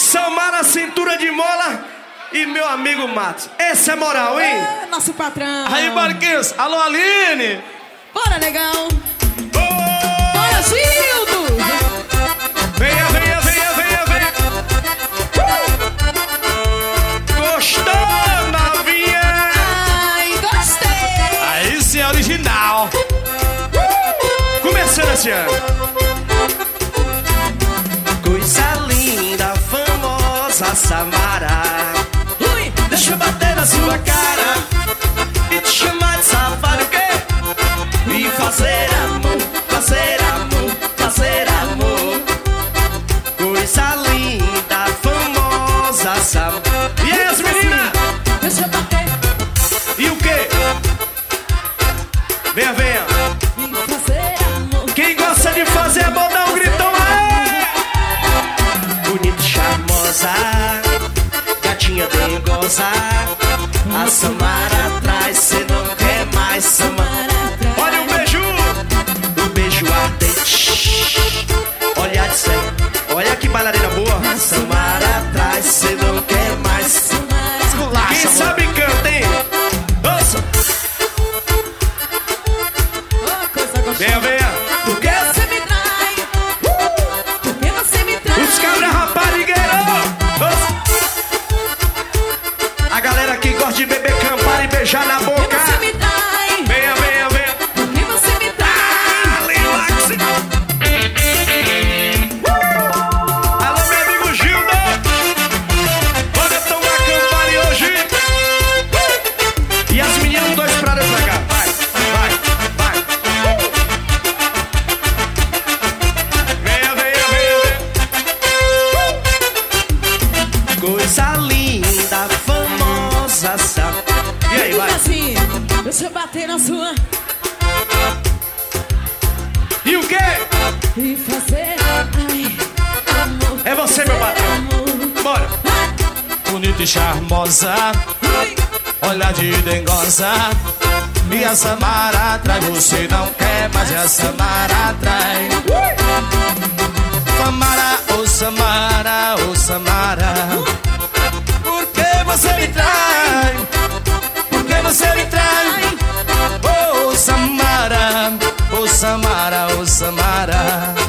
Samara Cintura de Mola e meu amigo Matos. Esse é moral, hein? É, nosso patrão. Aí, Marquinhos. Alô, Aline. Bora, negão. Bora, Gildo. Venha, venha, venha, venha, venha. Gostou, novinha? Ai, gostei. Aí sim é original. Começando esse ano. Coisa linda, famosa Samara. Ui. Deixa eu bater na sua cara e te chamar de safado, o quê? E fazer amor, fazer amor, fazer amor. Coisa linda, famosa Samara. E aí, as meninas? Deixa eu bater. E o quê? Venha, venha. E fazer amor. Quem gosta de fazer amor, dá um gritão aí. Bonita e charmosa, gatinha dengosa. A Samara atrás, cê não quer mais Samara. Olha o beijo ardente. Olha de céu, olha que bailarina boa. A Samara atrás, cê não quer mais. Quem sabe canta, hein? Ouça. Oh, coisa gostosa. Venha, venha. Porque Você me trai. Porque você me trai. os cabras raparigueiros. A galera que gosta de beber, campar e beijar na Porque boca. você me trai. Venha, venha, venha. Porque você me trai. Alô, meu amigo Gildo. Bora tomar campari hoje. E as meninas, dois pra cá. Vai, vai, vai. Venha, venha, venha. Coisa linda, famosa, sabe? E aí, vai. Assim, deixa eu bater na sua. E o quê? E fazer. Ai, amor. É você, meu patrão. Amor. Bora. Bonita e charmosa. Ui. Olha de dengosa. E a Samara atrai. Você não quer, mas a Samara atrai. Samara, oh Samara, oh Samara. Por que você me trai? Por que você me trai? Oh Samara, oh Samara, oh Samara.